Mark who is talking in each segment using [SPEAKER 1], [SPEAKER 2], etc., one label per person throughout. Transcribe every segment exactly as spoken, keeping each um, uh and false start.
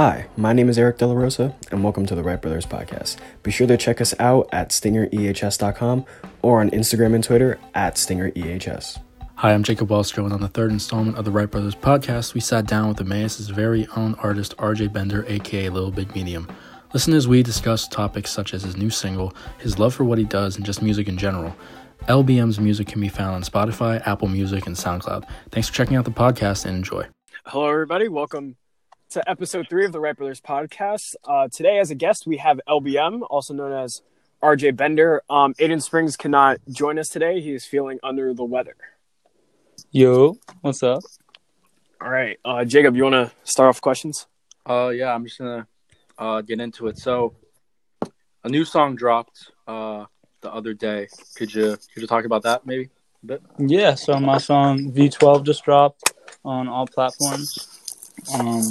[SPEAKER 1] Hi, my name is Eric De La Rosa, and welcome to the Wright Brothers Podcast. Be sure to check us out at stinger e h s dot com or on Instagram and Twitter at stinger e h s.
[SPEAKER 2] Hi, I'm Jacob Wellstro, and on the third installment of the Wright Brothers Podcast, we sat down with Emmaus's very own artist, R J Bender, aka Little Big Medium. Listen as we discuss topics such as his new single, his love for what he does, and just music in general. L B M's music can be found on Spotify, Apple Music, and SoundCloud. Thanks for checking out the podcast, and enjoy.
[SPEAKER 3] Hello, everybody. Welcome to episode three of the Wright Brothers Podcast. Uh, today, as a guest, we have L B M, also known as R J Bender. Um, Aiden Springs cannot join us today. He is feeling under the weather.
[SPEAKER 4] Yo, what's up?
[SPEAKER 3] All right. Uh, Jacob, you want to start off questions?
[SPEAKER 4] Uh, yeah, I'm just going to uh, get into it. So, a new song dropped uh, the other day. Could you could you talk about that maybe a bit? Yeah, so my song V twelve just dropped on all platforms. Um,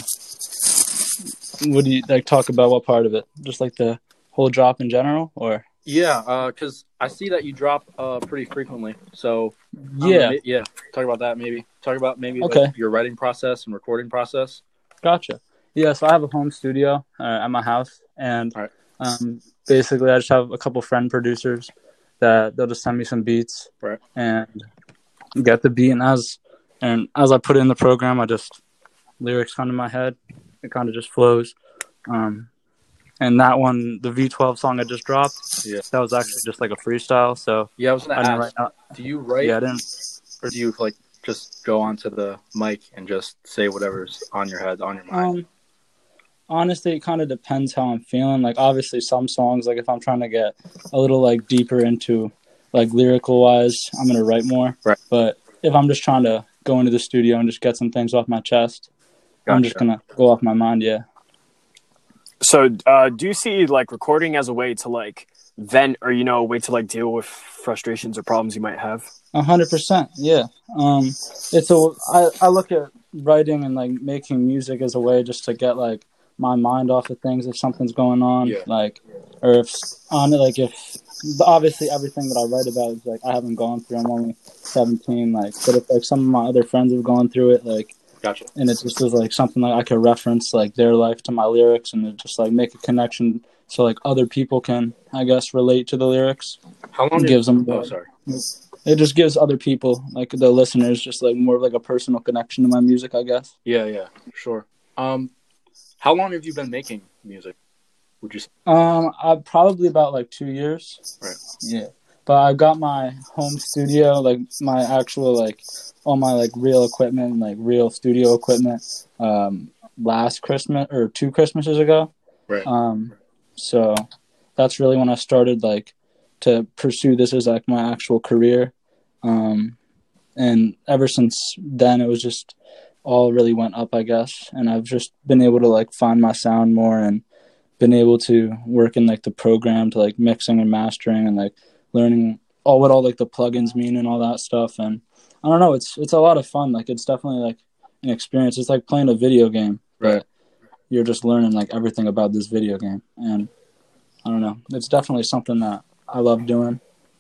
[SPEAKER 4] what do you like? Talk about what part of it? Just like the whole drop in general, or? Yeah, uh, because I see that you drop uh pretty frequently. So yeah, know, yeah. Talk about that maybe. Talk about maybe okay. like, your writing process and recording process. Gotcha. Yeah, so I have a home studio uh, at my house, and right. um, basically I just have a couple friend producers that they'll just send me some beats, right. and get the beat, and as and as I put it in the program, I just lyrics come to my head. It kind of just flows. Um, and that one, the V twelve song I just dropped, yeah. that was actually just like a freestyle. So yeah, I was going to ask, write do you write, yeah, I didn't, or do you like just go onto the mic and just say whatever's on your head, on your mind? Um, honestly, it kind of depends how I'm feeling. Like obviously some songs, like if I'm trying to get a little like deeper into like lyrical wise, I'm going to write more. Right. But if I'm just trying to go into the studio and just get some things off my chest, Gotcha. I'm just going to go off my mind, yeah.
[SPEAKER 3] So uh, do you see, like, recording as a way to, like, vent or, you know, a way to, like, deal with frustrations or problems you might have?
[SPEAKER 4] A hundred percent, yeah. Um, it's a, I, I look at writing and, like, making music as a way just to get, like, my mind off of things if something's going on. Yeah. Like, or if, on it, like, if, obviously everything that I write about is, like, I haven't gone through. I'm only seventeen, like, but if, like, some of my other friends have gone through it, like, Gotcha. And it just is like something like I could reference like their life to my lyrics and it just like make a connection so like other people can, I guess, relate to the lyrics. How long it gives them? Oh, sorry. It just gives other people, like the listeners, just like more of like a personal connection to my music, I guess. Yeah, yeah, sure. Um, how long have you been making music? Would you say? Um, I probably about like two years. Right. Yeah. But I got my home studio, like my actual, like all my like real equipment, like real studio equipment, um, last Christmas or two Christmases ago. Right. Um, so that's really when I started like to pursue this as like my actual career. Um, and ever since then, it was just all really went up, I guess. And I've just been able to like find my sound more and been able to work in like the program to like mixing and mastering and like learning all what all like the plugins mean and all that stuff. And I don't know, it's it's a lot of fun. Like it's definitely like an experience. It's like playing a video game, right? But you're just learning like everything about this video game. And I don't know, it's definitely something that I love doing.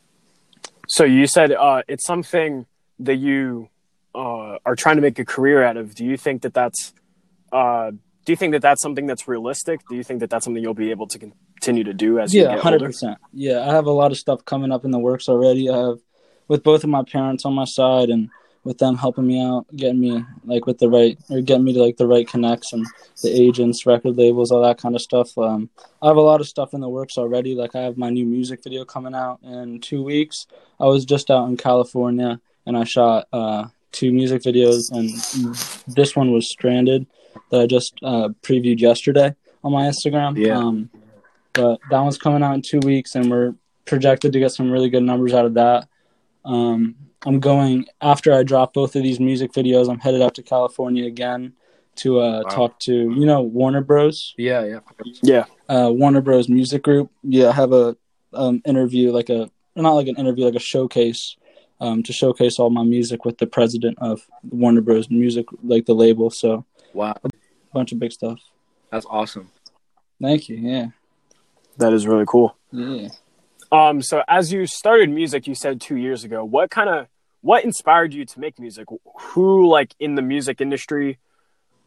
[SPEAKER 3] So you said uh, it's something that you uh, are trying to make a career out of. Do you think that that's uh, do you think that that's something that's realistic? Do you think that that's something you'll be able to continue to do as
[SPEAKER 4] yeah,
[SPEAKER 3] you get
[SPEAKER 4] one hundred percent.
[SPEAKER 3] older?
[SPEAKER 4] Yeah, I have a lot of stuff coming up in the works already. I have with both of my parents on my side and with them helping me out, getting me like with the right or getting me to like the right connects and the agents, record labels, all that kind of stuff. Um, I have a lot of stuff in the works already. Like I have my new music video coming out in two weeks. I was just out in California and I shot uh, two music videos, and this one was Stranded that I just uh, previewed yesterday on my Instagram.
[SPEAKER 3] Yeah.
[SPEAKER 4] Um, but that one's coming out in two weeks, and we're projected to get some really good numbers out of that. Um, I'm going, after I drop both of these music videos, I'm headed out to California again to uh, wow. talk to, you know, Warner Bros.
[SPEAKER 3] Yeah, yeah. Yeah.
[SPEAKER 4] Uh, Warner Bros. Music Group. Yeah, I have a um, interview, like a, not like an interview, like a showcase um, to showcase all my music with the president of Warner Bros. Music, like the label. So,
[SPEAKER 3] wow.
[SPEAKER 4] A bunch of big stuff.
[SPEAKER 3] That's awesome.
[SPEAKER 4] Thank you, yeah.
[SPEAKER 3] That is really cool.
[SPEAKER 4] Yeah.
[SPEAKER 3] Um, so as you started music, you said two years ago, what kind of, what inspired you to make music? Who, like, in the music industry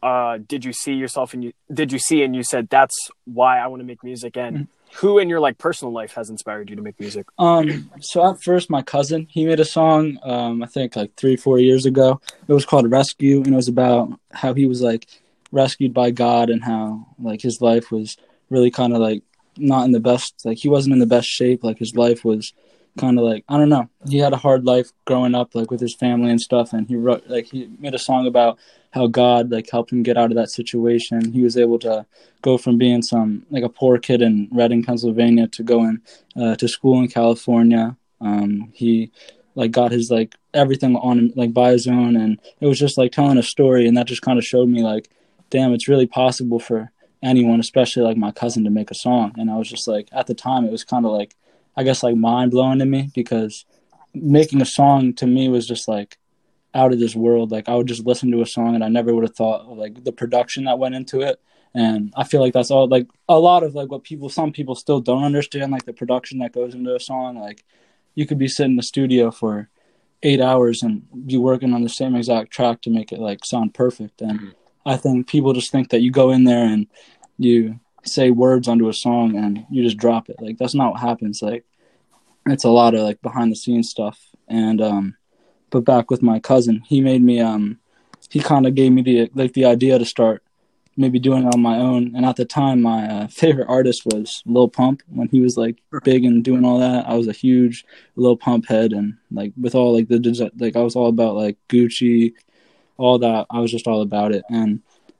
[SPEAKER 3] uh, did you see yourself and you did you see and you said that's why I want to make music? And mm-hmm. who in your like personal life has inspired you to make music?
[SPEAKER 4] Um, so at first, my cousin, he made a song. Um, I think like three, four years ago. It was called "Rescue," and it was about how he was like rescued by God and how like his life was really kind of like not in the best. Like he wasn't in the best shape. Like his life was kind of like, I don't know. He had a hard life growing up, like with his family and stuff. And he wrote, like, he made a song about how God, like, helped him get out of that situation. He was able to go from being some, like, a poor kid in Reading, Pennsylvania, to going uh, to school in California. Um, he, like, got his, like, everything on him, like, by his own. And it was just, like, telling a story. And that just kind of showed me, like, damn, it's really possible for anyone, especially, like, my cousin, to make a song. And I was just, like, at the time, it was kind of, like, I guess like mind blowing to me, because making a song to me was just like out of this world. Like I would just listen to a song and I never would have thought of like the production that went into it. And I feel like that's all, like a lot of like what people, some people still don't understand, like the production that goes into a song. Like you could be sitting in the studio for eight hours and be working on the same exact track to make it like sound perfect. And mm-hmm. I think people just think that you go in there and you say words onto a song and you just drop it. Like that's not what happens. Like it's a lot of like behind the scenes stuff. And um but back with my cousin, he made me um he kind of gave me the like the idea to start maybe doing it on my own. And at the time my uh, favorite artist was Lil Pump. When he was like big and doing all that, I was a huge Lil Pump head. And like with all like the like I was all about like Gucci, all that. I was just all about it. And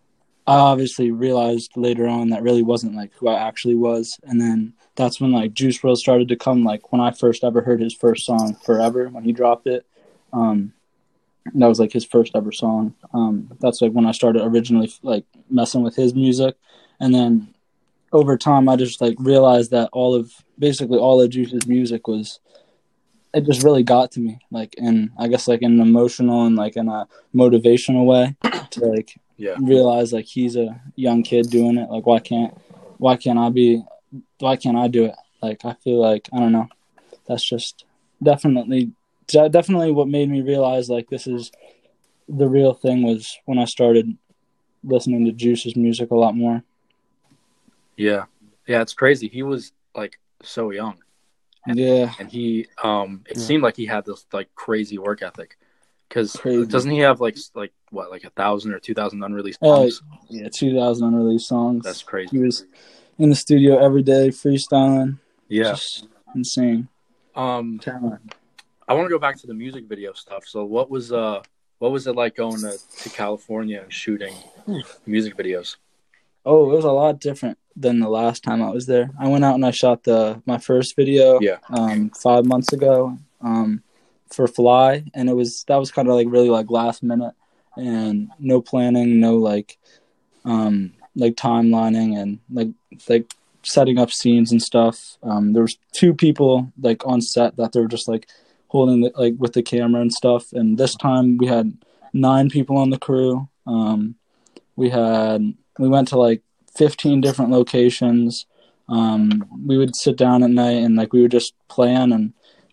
[SPEAKER 4] I obviously realized later on that really wasn't like who I actually was. And then that's when like Juice world started to come, like when I first ever heard his first song, Forever, when he dropped it. Um, that was like his first ever song. Um, that's like when I started originally like messing with his music. And then over time, I just like realized that all of, basically all of Juice's music was, it just really got to me. Like, in, I guess like in an emotional and like in a motivational way to like, yeah, realize like he's a young kid doing it. Like why can't why can't I be why can't I do it? Like I feel like I don't know. That's just definitely definitely what made me realize like this is the real thing, was when I started listening to Juice's music a lot more.
[SPEAKER 2] Yeah. Yeah, it's crazy. He was like so young. And,
[SPEAKER 4] yeah.
[SPEAKER 2] And he um it yeah. seemed like he had this like crazy work ethic. Because
[SPEAKER 4] Crazy.
[SPEAKER 2] Doesn't he have like like what like a thousand or two thousand unreleased songs?
[SPEAKER 4] Uh, yeah, two thousand unreleased songs.
[SPEAKER 2] That's crazy.
[SPEAKER 4] He was in the studio every day freestyling.
[SPEAKER 2] Yeah,
[SPEAKER 4] just insane.
[SPEAKER 2] Um, talent. I want to go back to the music video stuff. So, what was uh what was it like going to, to California and shooting music videos?
[SPEAKER 4] Oh, it was a lot different than the last time I was there. I went out and I shot the my first video.
[SPEAKER 2] Yeah.
[SPEAKER 4] Um, five months ago. Um. for Fly, and it was that was kind of like really like last minute and no planning, no like um like timelining and like like setting up scenes and stuff. Um there was two people like on set that they were just like holding the, like with the camera and stuff, and this time we had nine people on the crew. Um we had we went to like fifteen different locations. Um we would sit down at night and like we would just plan and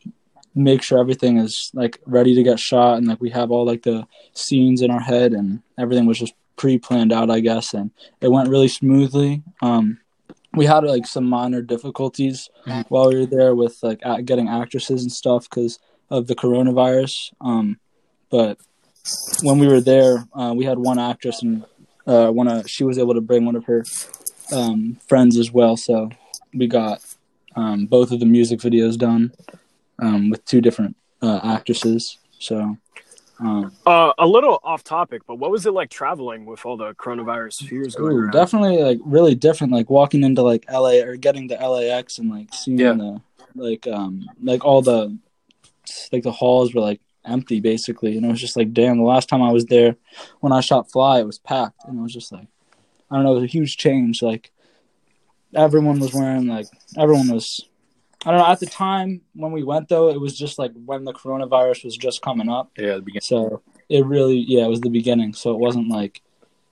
[SPEAKER 4] make sure everything is like ready to get shot, and like we have all like the scenes in our head, and everything was just pre-planned out, I guess, and it went really smoothly. Um, we had like some minor difficulties mm-hmm. while we were there with like getting actresses and stuff because of the coronavirus. Um, but when we were there, uh, we had one actress, and uh, one of she was able to bring one of her um, friends as well, so we got um, both of the music videos done. Um, with two different uh, actresses. So, um,
[SPEAKER 3] uh, a little off topic, but what was it like traveling with all the coronavirus fears going
[SPEAKER 4] ooh,
[SPEAKER 3] around?
[SPEAKER 4] Definitely like really different. Like walking into like L A or getting to L A X and like seeing yeah. the like um like all the like the halls were like empty basically, and it was just like damn. The last time I was there, when I shot Fly, it was packed, and it was just like I don't know, it was a huge change. Like everyone was wearing like everyone was. I don't know. At the time when we went, though, it was just like when the coronavirus was just coming up.
[SPEAKER 2] Yeah, the beginning.
[SPEAKER 4] So it really, yeah, it was the beginning. So it wasn't like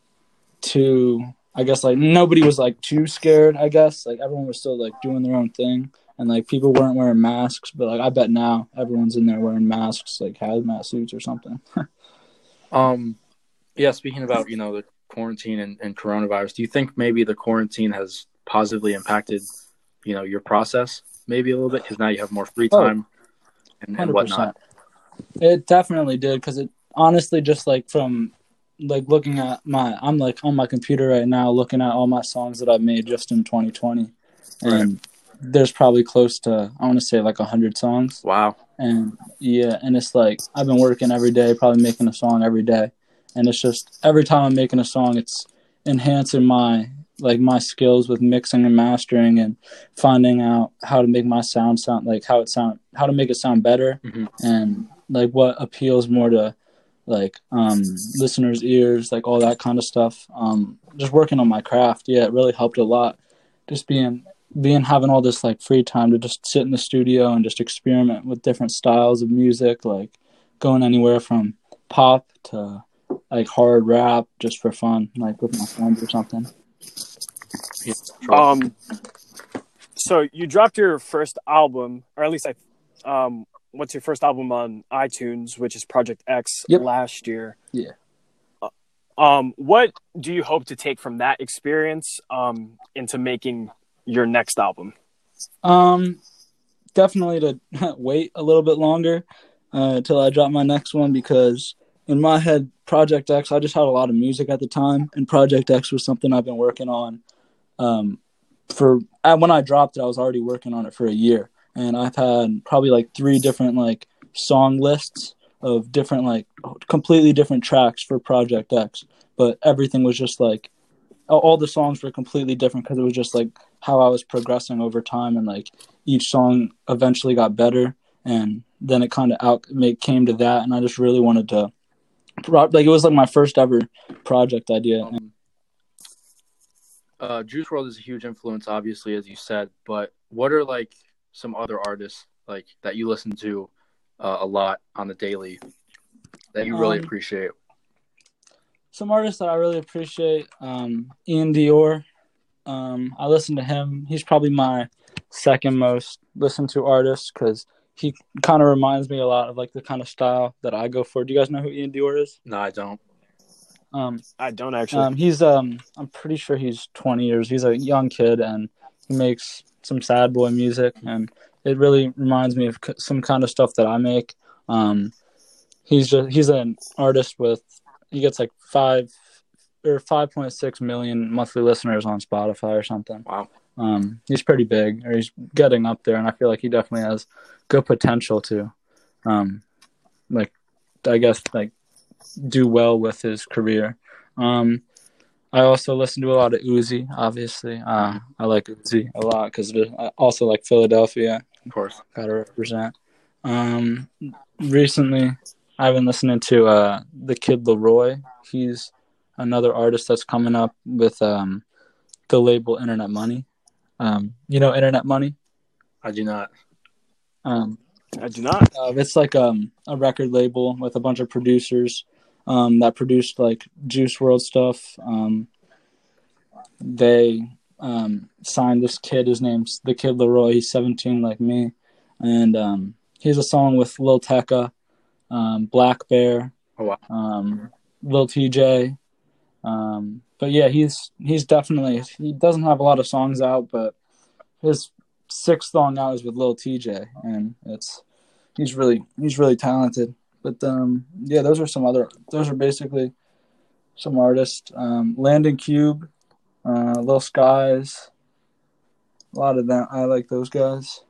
[SPEAKER 4] too, I guess, like nobody was like too scared, I guess. Like everyone was still like doing their own thing. And like people weren't wearing masks. But like I bet now everyone's in there wearing masks, like hazmat suits or something.
[SPEAKER 2] um, Yeah, speaking about, you know, the quarantine and, and coronavirus, do you think maybe the quarantine has positively impacted, you know, your process maybe a little bit? Because now you have more free time oh, and, and whatnot.
[SPEAKER 4] It definitely did, because it honestly just like from like looking at my, I'm like on my computer right now looking at all my songs that I've made just in twenty twenty. And right. There's probably close to, I want to say like one hundred songs.
[SPEAKER 2] Wow.
[SPEAKER 4] And yeah, and it's like I've been working every day, probably making a song every day. And it's just every time I'm making a song, it's enhancing my like my skills with mixing and mastering and finding out how to make my sound sound like how it sound how to make it sound better mm-hmm. and like what appeals more to like um, listeners' ears, like all that kind of stuff. Um, just working on my craft, yeah, it really helped a lot. Just being being having all this like free time to just sit in the studio and just experiment with different styles of music, like going anywhere from pop to like hard rap just for fun, like with my friends or something.
[SPEAKER 3] Yeah, um, so you dropped your first album, or at least I, um, what's your first album on iTunes, which is Project X yep. last year.
[SPEAKER 4] Yeah.
[SPEAKER 3] Uh, um, what do you hope to take from that experience, um, into making your next album?
[SPEAKER 4] Um, definitely to wait a little bit longer, uh, until I drop my next one, because in my head, Project X, I just had a lot of music at the time, and Project X was something I've been working on. Um, for when I dropped it, I was already working on it for a year, and I've had probably like three different like song lists of different like completely different tracks for Project X. But everything was just like all the songs were completely different because it was just like how I was progressing over time, and like each song eventually got better, and then it kind of out make came to that, and I just really wanted to. Like it was like my first ever project idea.
[SPEAKER 2] Um, uh, Juice world is a huge influence, obviously, as you said. But what are like some other artists like that you listen to uh, a lot on the daily that you really um, appreciate?
[SPEAKER 4] Some artists that I really appreciate, um, Ian Dior. Um, I listen to him. He's probably my second most listened to artist because he kind of reminds me a lot of like the kind of style that I go for. Do you guys know who Ian Dior is?
[SPEAKER 2] No, I don't.
[SPEAKER 4] Um,
[SPEAKER 3] I don't actually.
[SPEAKER 4] Um, he's um, I'm pretty sure he's twenty years. He's a young kid, and he makes some sad boy music, and it really reminds me of some kind of stuff that I make. Um, he's just he's an artist with he gets like five or five point six million monthly listeners on Spotify or something.
[SPEAKER 2] Wow.
[SPEAKER 4] Um, he's pretty big, or he's getting up there, and I feel like he definitely has good potential to, um, like, I guess, like, do well with his career. Um, I also listen to a lot of Uzi, obviously. Uh, I like Uzi a lot because I also like Philadelphia.
[SPEAKER 2] Of course.
[SPEAKER 4] Gotta represent. Um, recently, I've been listening to uh, the Kid Laroi. He's another artist that's coming up with um, the label Internet Money. Um, you know Internet Money?
[SPEAKER 2] I do not.
[SPEAKER 4] Um,
[SPEAKER 3] I do not.
[SPEAKER 4] Uh, it's like um, a record label with a bunch of producers um, that produced like Juice world stuff. Um, they um, signed this kid. His name's the Kid Laroi. He's seventeen, like me, and um, he has a song with Lil Tecca, um, Black Bear,
[SPEAKER 2] oh, wow.
[SPEAKER 4] um, Lil T J. Um, but yeah, he's he's definitely he doesn't have a lot of songs out, but his sixth song out is with Lil T J, and it's he's really he's really talented. But um, yeah, those are some other those are basically some artists. Um, Landon Cube, uh, Lil Skies, a lot of that. I like those guys.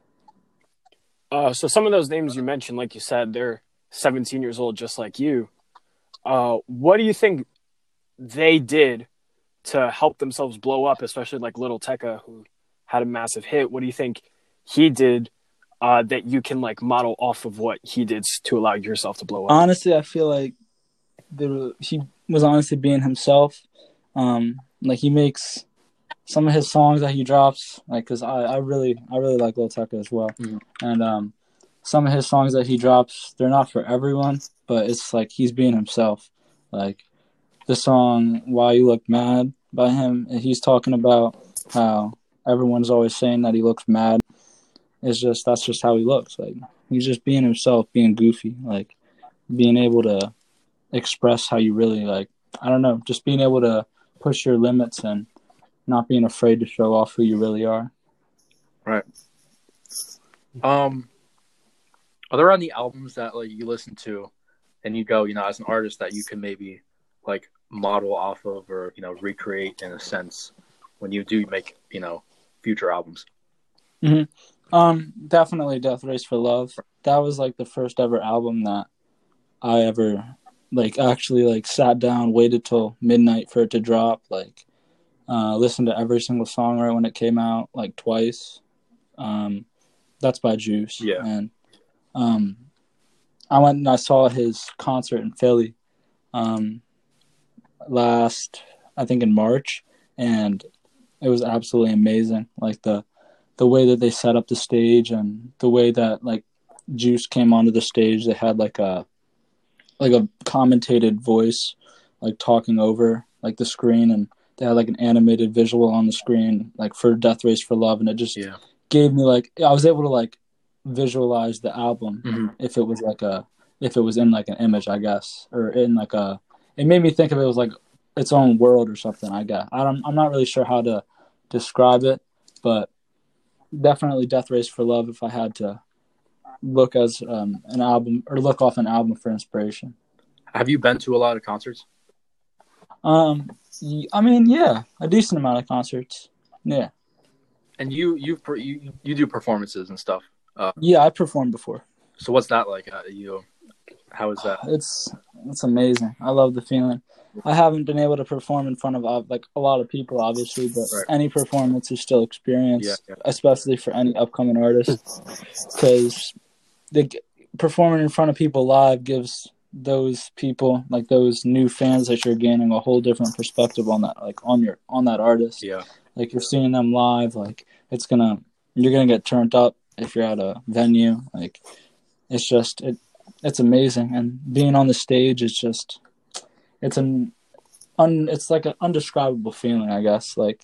[SPEAKER 3] Uh, so some of those names you mentioned, like you said, they're seventeen years old, just like you. Uh, what do you think they did to help themselves blow up, especially like Lil Tecca, who had a massive hit? What do you think he did uh, that you can like model off of what he did to allow yourself to blow up?
[SPEAKER 4] Honestly, I feel like there, he was honestly being himself. Um, like he makes some of his songs that he drops, like because I, I really I really like Lil Tecca as well, mm-hmm. and um, some of his songs that he drops, they're not for everyone, but it's like he's being himself. Like the song "Why You Look Mad" by him, and he's talking about how everyone's always saying that he looks mad. It's just that's just how he looks. Like he's just being himself, being goofy, like being able to express how you really like I don't know, just being able to push your limits and not being afraid to show off who you really are.
[SPEAKER 2] Right. Um, are there any albums that like you listen to and you go, you know, as an artist that you can maybe like model off of or, you know, recreate in a sense when you do make, you know, future albums?
[SPEAKER 4] Mm-hmm. Um, definitely Death Race for Love. That was like the first ever album that I ever like actually like sat down, waited till midnight for it to drop, like uh, listened to every single song right when it came out, like twice. Um, that's by Juice.
[SPEAKER 2] Yeah.
[SPEAKER 4] And um, I went and I saw his concert in Philly um, last, I think in March, and it was absolutely amazing. Like the the way that they set up the stage and the way that like Juice came onto the stage, they had like a like a commentated voice, like talking over like the screen, and they had like an animated visual on the screen, like for Death Race for Love, and it just
[SPEAKER 2] yeah.
[SPEAKER 4] gave me like I was able to like visualize the album
[SPEAKER 2] Mm-hmm.
[SPEAKER 4] if it was like a if it was in like an image, I guess, or in like a. It made me think of it as like its own world or something. I guess I don't. I'm not really sure how to describe it, but definitely Death Race for Love. If I had to look as um, an album or look off an album for inspiration.
[SPEAKER 2] Have you been to a lot of concerts?
[SPEAKER 4] Um, I mean, yeah, a decent amount of concerts. Yeah.
[SPEAKER 2] And you you you you do performances and stuff. Uh,
[SPEAKER 4] yeah, I performed before.
[SPEAKER 2] So what's that like? Uh, you, how is that?
[SPEAKER 4] It's it's amazing. I love the feeling. I haven't been able to perform in front of uh, like a lot of people, obviously, but
[SPEAKER 2] Right.
[SPEAKER 4] any performance is still experience,
[SPEAKER 2] Yeah, yeah.
[SPEAKER 4] especially for any upcoming artist, because the performing in front of people live gives those people, like those new fans that you're gaining, a whole different perspective on that, like on your on that artist.
[SPEAKER 2] Yeah.
[SPEAKER 4] Like you're seeing them live, like it's gonna you're gonna get turned up if you're at a venue. Like it's just it it's amazing, and being on the stage is just it's an un it's like an undescribable feeling, I guess. Like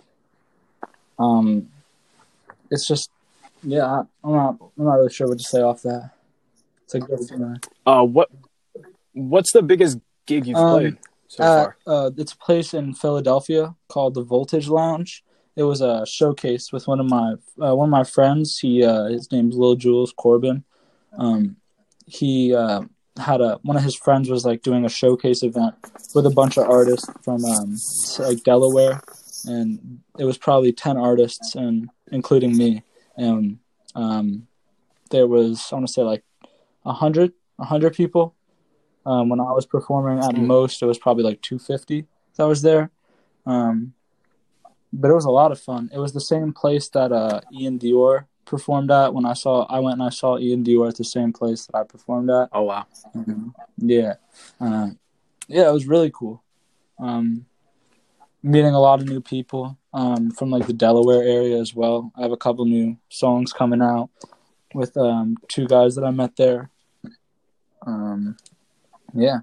[SPEAKER 4] um, it's just yeah, I, I'm not I'm not really sure what to say off that. It's a good feeling.
[SPEAKER 3] Uh, what what's the biggest gig you've
[SPEAKER 4] Um,
[SPEAKER 3] played so
[SPEAKER 4] Uh,
[SPEAKER 3] far?
[SPEAKER 4] uh, it's a place in Philadelphia called the Voltage Lounge. It was a showcase with one of my uh, one of my friends. He uh, his name's Lil Jules Corbin. Um, he uh, had a one of his friends was like doing a showcase event with a bunch of artists from um, like Delaware, and it was probably ten artists, and including me. And um, there was I want to say like a hundred a hundred people. Um, when I was performing, at
[SPEAKER 3] Mm.
[SPEAKER 4] most it was probably like two fifty that was there. Um, but it was a lot of fun. It was the same place that uh, Ian Dior performed at. When I saw, I went and I saw Ian Dior at the same place that I performed at.
[SPEAKER 2] Oh wow.
[SPEAKER 4] Um, yeah, uh, yeah, it was really cool. Um, meeting a lot of new people um, from like the Delaware area as well. I have a couple new songs coming out with um, two guys that I met there. Um, yeah.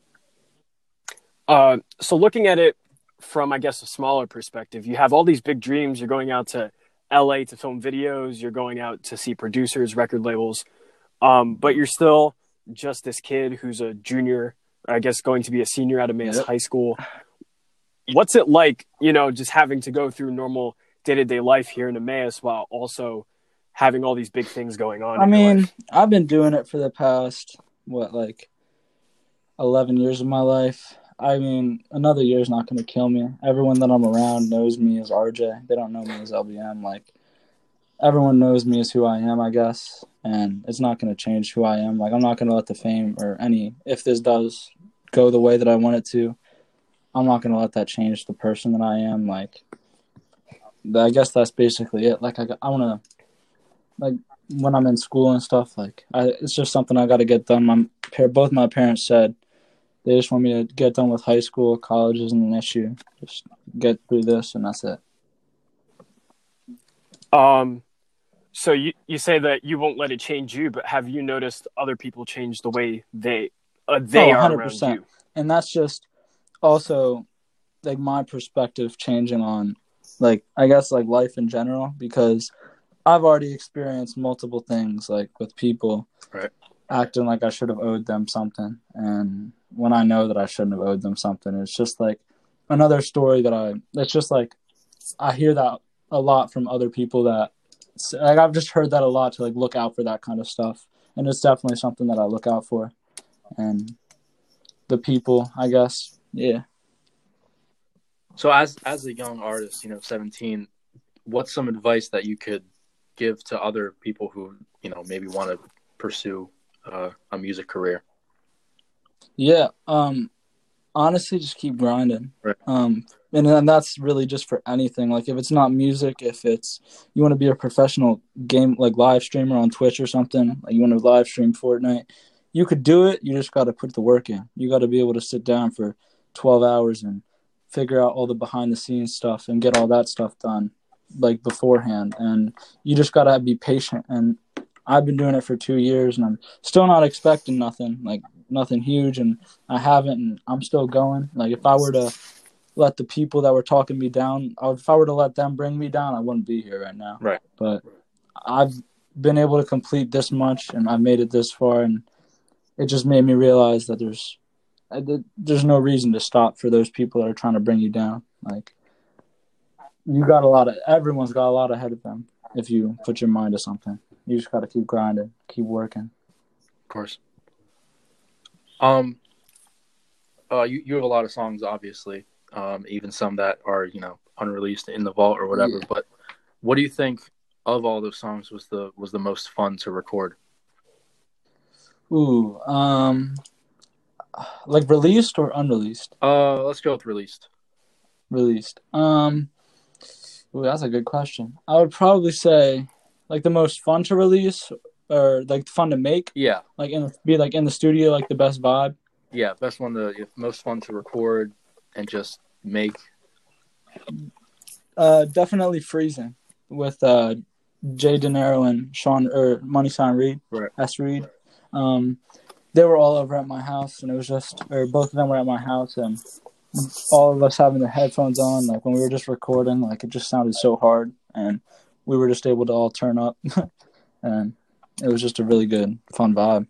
[SPEAKER 3] Uh, so looking at it from, I guess, a smaller perspective, you have all these big dreams. You're going out to L A to film videos. You're going out to see producers, record labels. Um, but you're still just this kid who's a junior, I guess, going to be a senior at Emmaus
[SPEAKER 2] Yep.
[SPEAKER 3] High School. What's it like, you know, just having to go through normal day-to-day life here in Emmaus while also having all these big things going on?
[SPEAKER 4] I
[SPEAKER 3] in your
[SPEAKER 4] mean,
[SPEAKER 3] life?
[SPEAKER 4] I've been doing it for the past, what, like eleven years of my life. I mean, another year is not going to kill me. Everyone that I'm around knows me as R J. They don't know me as L B M. Like, everyone knows me as who I am, I guess. And it's not going to change who I am. Like, I'm not going to let the fame or any, if this does go the way that I want it to, I'm not going to let that change the person that I am. Like, I guess that's basically it. Like, I, I want to, like, when I'm in school and stuff, like, I, it's just something I got to get done. My both my parents said they just want me to get done with high school. College isn't an issue. Just get through this, and that's it.
[SPEAKER 3] Um, so you, you say that you won't let it change you, but have you noticed other people change the way they uh, they
[SPEAKER 4] Oh,
[SPEAKER 3] are around
[SPEAKER 4] one hundred percent.
[SPEAKER 3] you?
[SPEAKER 4] And that's just also, like, my perspective changing on, like, I guess, like, life in general, because I've already experienced multiple things, like, with people
[SPEAKER 2] Right.
[SPEAKER 4] acting like I should have owed them something, and when I know that I shouldn't have owed them something. It's just like another story that I, it's just like, I hear that a lot from other people that, like, I've just heard that a lot to like look out for that kind of stuff. And it's definitely something that I look out for. And the people, I guess. Yeah.
[SPEAKER 2] So as, as a young artist, you know, seventeen, what's some advice that you could give to other people who, you know, maybe want to pursue uh, a music career?
[SPEAKER 4] Yeah. Um, honestly, just keep grinding.
[SPEAKER 2] Right.
[SPEAKER 4] Um, and, and that's really just for anything. Like if it's not music, if it's, you want to be a professional game, like live streamer on Twitch or something, like you want to live stream Fortnite, you could do it. You just got to put the work in. You got to be able to sit down for twelve hours and figure out all the behind the scenes stuff and get all that stuff done like beforehand. And you just got to be patient. And I've been doing it for two years and I'm still not expecting nothing, like nothing huge. And I haven't, and I'm still going. Like if I were to let the people that were talking me down, if I were to let them bring me down, I wouldn't be here right now.
[SPEAKER 2] Right.
[SPEAKER 4] But I've been able to complete this much and I've made it this far. And it just made me realize that there's, there's no reason to stop for those people that are trying to bring you down. Like you got a lot of, everyone's got a lot ahead of them. If you put your mind to something, you just got to keep grinding, keep working.
[SPEAKER 2] Of course. Um, uh, you, you have a lot of songs, obviously, um, even some that are, you know, unreleased in the vault or whatever,
[SPEAKER 4] Yeah.
[SPEAKER 2] But what do you think of all those songs was the, was the most fun to record?
[SPEAKER 4] Ooh, um, like released or unreleased?
[SPEAKER 2] Uh, let's go with released.
[SPEAKER 4] Released. Um, ooh, that's a good question. I would probably say like the most fun to release or like fun to make.
[SPEAKER 2] Yeah.
[SPEAKER 4] Like in be like in the studio, like the best vibe.
[SPEAKER 2] Yeah, best one to most fun to record and just make.
[SPEAKER 4] Uh, definitely Freezing with uh Jay De Niro and Sean or Money Sign Reed.
[SPEAKER 2] Right.
[SPEAKER 4] S. Reed. Um, they were all over at my house, and it was just, or both of them were at my house, and all of us having the headphones on, like when we were just recording, like it just sounded so hard, and we were just able to all turn up, and it was just a really good, fun vibe.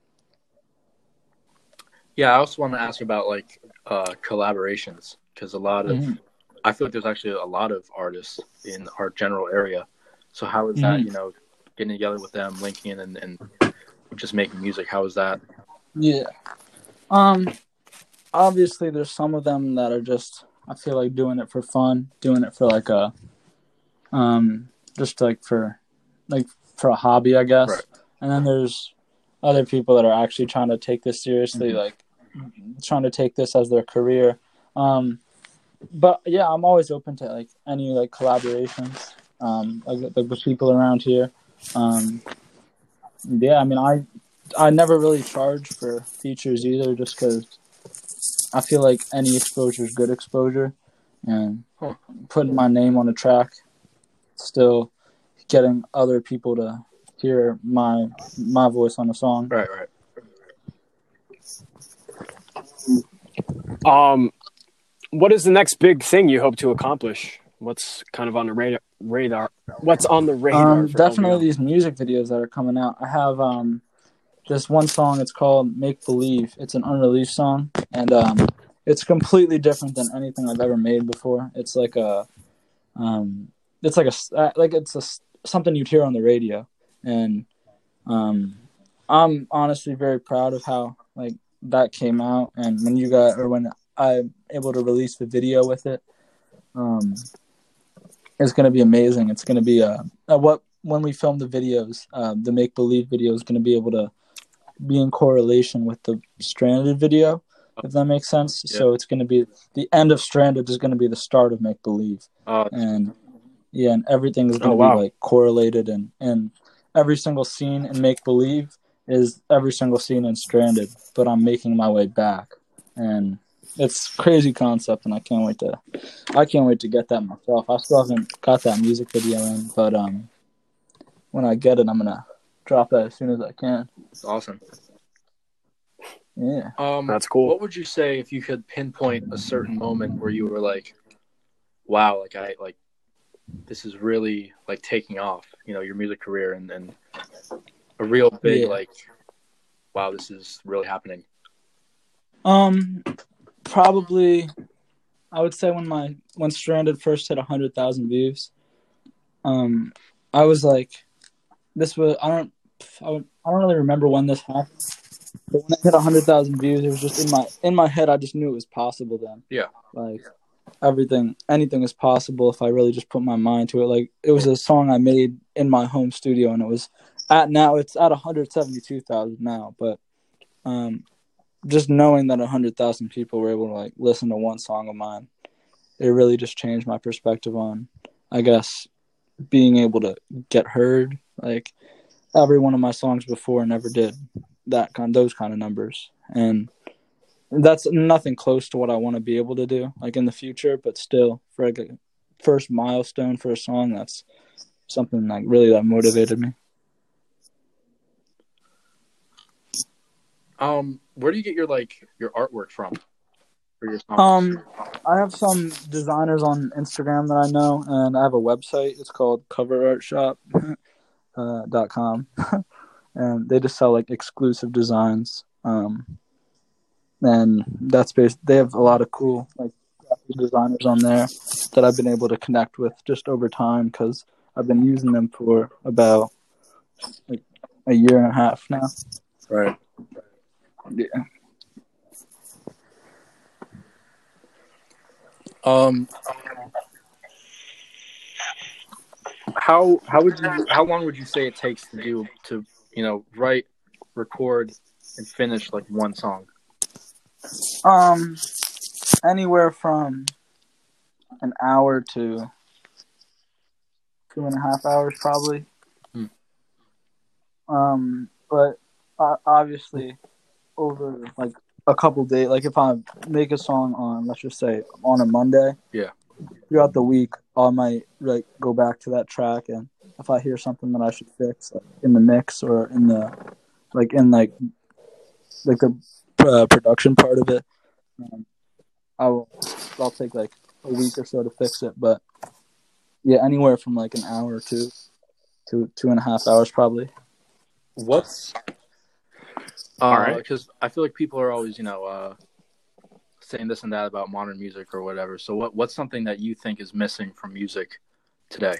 [SPEAKER 2] Yeah, I also want to ask about like uh, collaborations because a lot of,
[SPEAKER 4] Mm-hmm.
[SPEAKER 2] I feel like there's actually a lot of artists in our general area. So how is
[SPEAKER 4] Mm-hmm.
[SPEAKER 2] that, you know, getting together with them, linking in, and, and just making music? How is that?
[SPEAKER 4] Yeah. Um, obviously there's some of them that are just, I feel like doing it for fun, doing it for like a, um, just like for, like for a hobby, I guess.
[SPEAKER 2] Right.
[SPEAKER 4] And then there's other people that are actually trying to take this seriously,
[SPEAKER 2] Mm-hmm.
[SPEAKER 4] like trying to take this as their career. Um, but yeah, I'm always open to like any like collaborations, um, like, like with people around here. Um, yeah, I mean, I, I never really charge for features either, just because I feel like any exposure is good exposure, and
[SPEAKER 2] Huh.
[SPEAKER 4] putting my name on a track, still getting other people to hear my my voice on a song.
[SPEAKER 2] Right, right.
[SPEAKER 3] Um, what is the next big thing you hope to accomplish? What's kind of on the radar? Radar. What's on the radar?
[SPEAKER 4] Um,
[SPEAKER 3] for
[SPEAKER 4] definitely
[SPEAKER 3] L V O?
[SPEAKER 4] these music videos that are coming out. I have um, this one song. It's called "Make Believe." It's an unreleased song, and um, it's completely different than anything I've ever made before. It's like a, um, it's like a uh, like it's a something you'd hear on the radio, and um, I'm honestly very proud of how like that came out, and when you got or when I'm able to release the video with it, um, it's going to be amazing. It's going to be uh, uh what when we film the videos, uh, the Make Believe video is going to be able to be in correlation with the Stranded video, if that makes sense.
[SPEAKER 2] Yeah.
[SPEAKER 4] So it's going to be the end of Stranded is going to be the start of Make Believe,
[SPEAKER 2] Uh,
[SPEAKER 4] and yeah, and everything is going to
[SPEAKER 3] Oh, wow.
[SPEAKER 4] be like correlated, and and every single scene in Make Believe is every single scene in Stranded, but I'm making my way back, and it's crazy concept, and I can't wait to, I can't wait to get that myself. I still haven't got that music video in, but um, when I get it, I'm gonna drop that as soon as I can.
[SPEAKER 2] it's awesome.
[SPEAKER 4] Yeah.
[SPEAKER 2] Um,
[SPEAKER 3] That's cool.
[SPEAKER 2] What would you say if you could pinpoint a certain moment where you were like, "Wow, like I like this is really like taking off," you know, your music career, and, and a real big
[SPEAKER 4] Yeah.
[SPEAKER 2] like, "Wow, this is really happening."
[SPEAKER 4] Um, probably, I would say when my when Stranded first hit a hundred thousand views, um, I was like, this was I don't I, don't- I don't really remember when this happened, but when it hit a hundred thousand views, it was just in my in my head. I just knew it was possible then.
[SPEAKER 2] Yeah.
[SPEAKER 4] Like everything, anything is possible if I really just put my mind to it. Like it was a song I made in my home studio, and it was at now it's at one hundred seventy-two thousand now, but um. just knowing that a hundred thousand people were able to like listen to one song of mine, it really just changed my perspective on, I guess, being able to get heard. Like every one of my songs before never did that kind, those kind of numbers, and that's nothing close to what I want to be able to do, like in the future. But still, for like a first milestone for a song, that's something like really that motivated me.
[SPEAKER 2] Um, where do you get your like your artwork from for your songs?
[SPEAKER 4] Um, I have some designers on Instagram that I know, and I have a website. It's called cover art shop dot com, and they just sell like exclusive designs. Um, and that's based. They have a lot of cool like graphic designers on there that I've been able to connect with just over time because I've been using them for about like a year and a half now.
[SPEAKER 2] Right.
[SPEAKER 4] Yeah.
[SPEAKER 2] Um, how how would you how long would you say it takes to do to you know write, record, and finish like one song?
[SPEAKER 4] Um, anywhere from an hour to two and a half hours, probably.
[SPEAKER 2] Hmm.
[SPEAKER 4] Um, but uh, obviously, over like a couple days, like if I make a song on, let's just say on a Monday,
[SPEAKER 2] yeah,
[SPEAKER 4] throughout the week, I might like go back to that track, and if I hear something that I should fix like, in the mix or in the like in like like the uh, production part of it. Um, I'll I'll take like a week or so to fix it, but yeah, anywhere from like an hour to to two and a half hours probably.
[SPEAKER 2] What's uh,
[SPEAKER 3] All right.
[SPEAKER 2] because I feel like people are always you know uh, saying this and that about modern music or whatever. So what what's something that you think is missing from music today?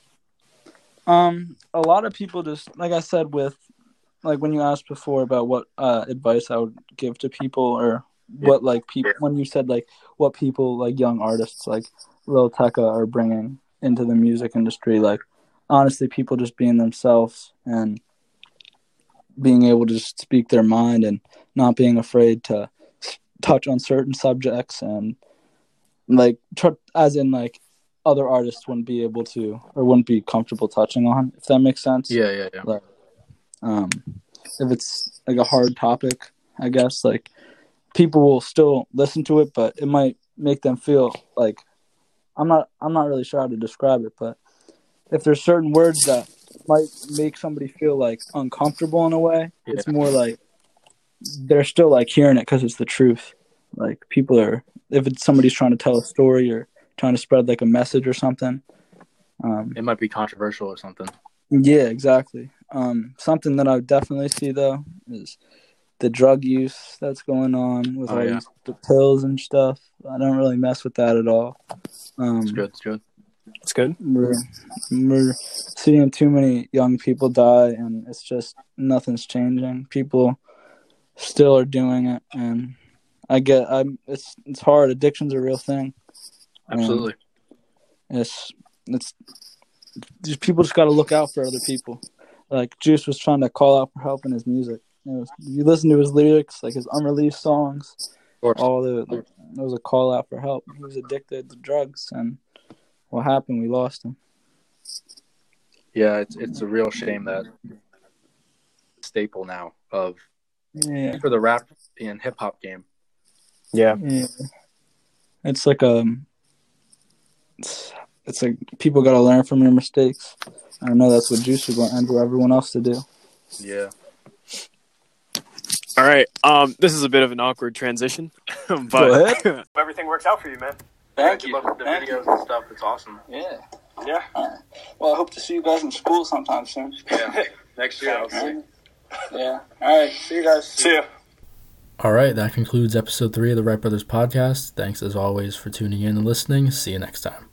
[SPEAKER 4] Um, a lot of people just like I said with like when you asked before about what uh, advice I would give to people or what like people when you said like what people like young artists like Lil Tecca are bringing into the music industry, like honestly people just being themselves and being able to just speak their mind and not being afraid to touch on certain subjects and like tr- as in like other artists wouldn't be able to or wouldn't be comfortable touching on, if that makes sense.
[SPEAKER 2] Yeah, yeah, yeah.
[SPEAKER 4] Like, um, if it's like a hard topic, I guess like people will still listen to it, but it might make them feel like I'm not. I'm not really sure how to describe it, but if there's certain words that might make somebody feel like uncomfortable in a way,
[SPEAKER 2] Yeah.
[SPEAKER 4] it's more like they're still like hearing it because it's the truth. Like people are, if it's somebody's trying to tell a story or trying to spread like a message or something. Um,
[SPEAKER 2] It might be controversial or something.
[SPEAKER 4] Yeah, exactly. Um, something that I definitely see though is the drug use that's going on with
[SPEAKER 2] Oh,
[SPEAKER 4] all
[SPEAKER 2] yeah.
[SPEAKER 4] these the pills and stuff. I don't really mess with that at all. Um,
[SPEAKER 2] It's good. It's good.
[SPEAKER 3] It's good.
[SPEAKER 4] We're, we're seeing too many young people die, and it's just nothing's changing. People still are doing it, and I get. I'm. It's it's hard. Addiction's a real thing.
[SPEAKER 2] Absolutely.
[SPEAKER 4] And it's it's just people just got to look out for other people. Like Juice was trying to call out for help in his music. It was, if you listen to his lyrics, like his unreleased songs, all the like, it was a call out for help. He was addicted to drugs, and what happened? We lost him.
[SPEAKER 2] Yeah, it's it's a real shame that staple now of
[SPEAKER 4] Yeah,
[SPEAKER 2] for the rap and hip hop game.
[SPEAKER 3] Yeah.
[SPEAKER 4] yeah. It's like um, it's, it's like people got to learn from their mistakes. I know that's what Juice was going and for everyone else to do.
[SPEAKER 2] Yeah.
[SPEAKER 3] All right. Um, this is a bit of an awkward transition, but
[SPEAKER 4] Go ahead.
[SPEAKER 3] everything works out for you, man.
[SPEAKER 4] Thank
[SPEAKER 2] Keep up with the videos and stuff. It's awesome.
[SPEAKER 4] Yeah.
[SPEAKER 3] Yeah.
[SPEAKER 4] Well, I hope to see you guys in school sometime soon.
[SPEAKER 2] Yeah. Next year, I'll see.
[SPEAKER 4] Yeah. All right. See you guys.
[SPEAKER 3] See ya.
[SPEAKER 2] All right, that concludes episode three of the Wright Brothers podcast. Thanks as always for tuning in and listening. See you next time.